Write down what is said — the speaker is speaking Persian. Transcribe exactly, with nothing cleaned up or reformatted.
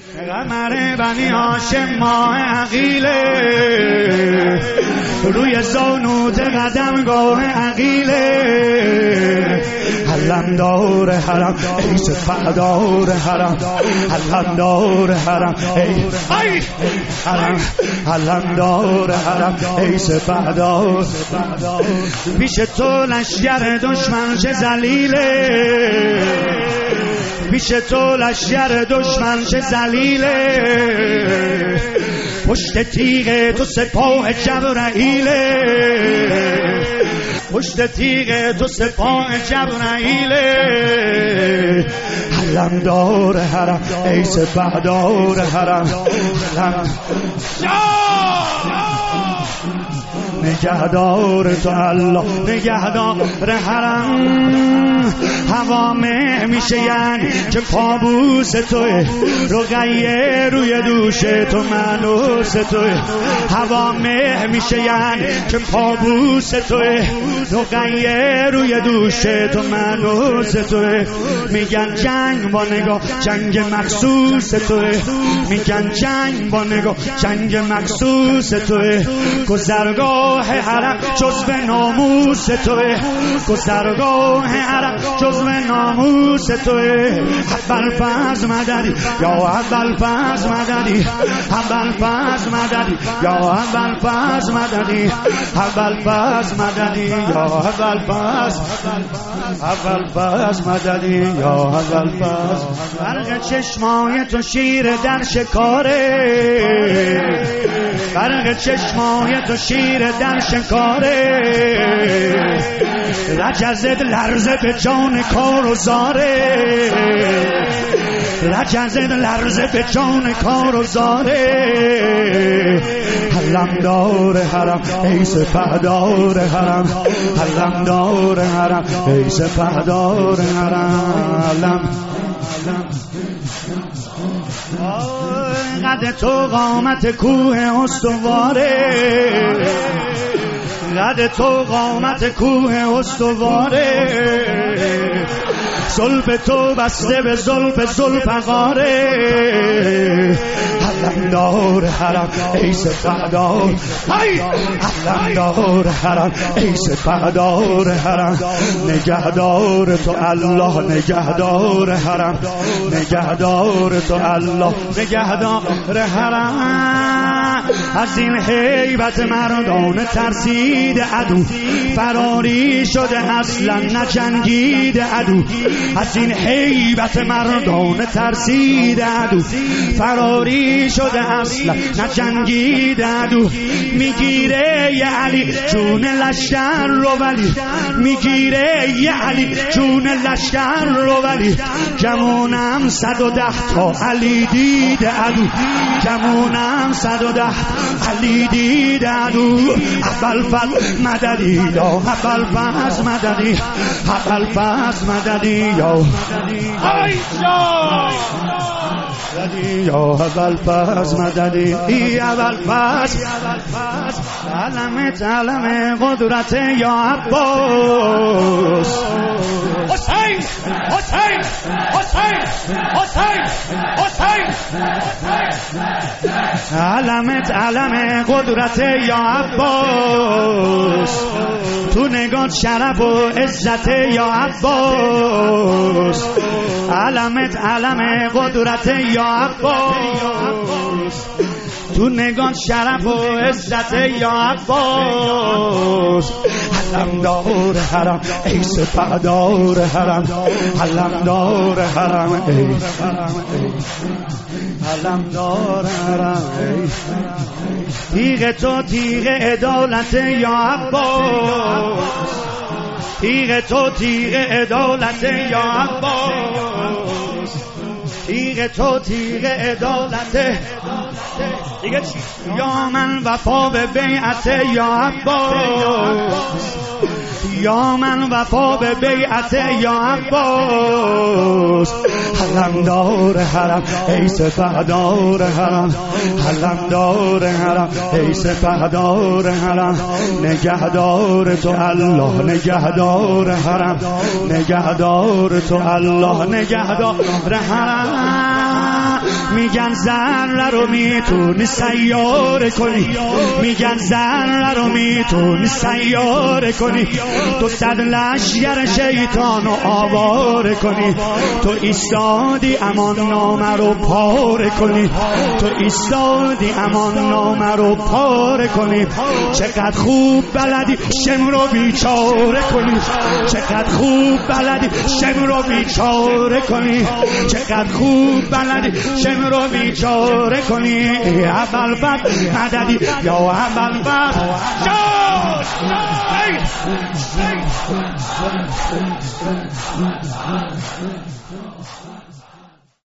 قمر بنی هاشم ماه عقیله، روی زانوت قدمگاه عقیله، علمدار حرم ای سپهدار حرم، علمدار حرم ای حرم، علمدار حرم ای سپهدار. پیش تو لشگر دشمن چه ذلیله، پیش تو لشگر دشمن چه ذلیله، پشت تیغ تو سپاه جبرائیله، پشت تیغ تو سپاه جبرائیله، علمدار حرم ای سپهدار حرم، نگهدار تو الله، نگهدار حرم. هوامه میشه یعنی که پابوس توی، رقیه روی دوش تو منوس توی. هوامه میشه یعنی که پابوس توی، رقیه روی دوش تو منوس توی. میگن جنگ با نگاه جنگ مخصوص توی، میگن جنگ با نگاه جنگ مخصوص توی. گذرگاه حرم جزو ناموس توی، گذرگاه حرم جزو ناموس توی. اول فاز مددی یا اول فاز مددی، اول فاز مددی یا اول فاز مددی، اول فاز مددی یا اول فاز، اول فاز مددی یا اول فاز. برق چشمای تو شیر در شکاره، برق چشمای تو شیر در شکاره، رجزت لرزه به جان کار و زاره، رجزت لرزه به جان کار و زاره. علمدار حرم ای سپهدار حرم، علمدار حرم ای سپهدار حرم. قد تو قامت کوه استواره، قد تو قامت کوه استواره، زلف تو بسته به زلف ذوالفقاره. علمدار حرم ای سپهدار، علمدار حرم ای سپهدار حرم. نگهدار تو الله، نگهدار حرم، نگهدار تو الله، نگهدار حرم. از این هیبت مردان ترسید عدو، فراری شده اصلا نجنگید عدو. از این هیبت مردان ترسید عدو، فراری شده اصلا نجنگید عدو. میگیره یه علی جون لشکر رو ولی، میگیره یه علی جون لشکر رو ولی. گمونم صد و ده تا علی دید عدو، گمونم صد و ده علی دید عدو. اول فاز مددی یا اول فاز مددی، اول فاز مددی یا یا اول فاز مددی، ای اول فاز. علمت علم قدرت یا عباس. حسین حسین حسین حسین حسین، علمت علم قدرت یا عباس. تو نگات شرف و عزت یا عباس، علمت علم قدرت یا عباس. تو نگات شرف و عزت یا عباس. علمدار حرم ای سپهدار حرم، علمدار حرم ای علمدار حرم ای. تیغ تو تیغ عدالت یا عباس، تیغ تو تیغ عدالت یا عباس، تیغ تو تیغ عدالت. دیگه چی؟ یا من وفا به بیعت یا عباس، یا من وفا به بیعت یا عباس. علمدار حرم ای سپهدار حرم، علمدار حرم ای سپهدار حرم. نگهدار تو الله، نگهدار حرم، نگهدار تو الله، نگهدار حرم. میگن ذره رو میتونی سیاره کنی، میگن ذره رو میتونی سیاره کنی، تو صد لشگر شیطانو آواره کنی، تو ایستادی امان نامه رو پاره کنی، تو ایستادی امان نامه رو پاره کنی. چقدر خوب بلدی شم رو بیچاره کنی، چقدر خوب بلدی شم رو بیچاره کنی، چقدر خوب بلدی شم رو بیچاره کنی. اول بد مددی یا اول بد جان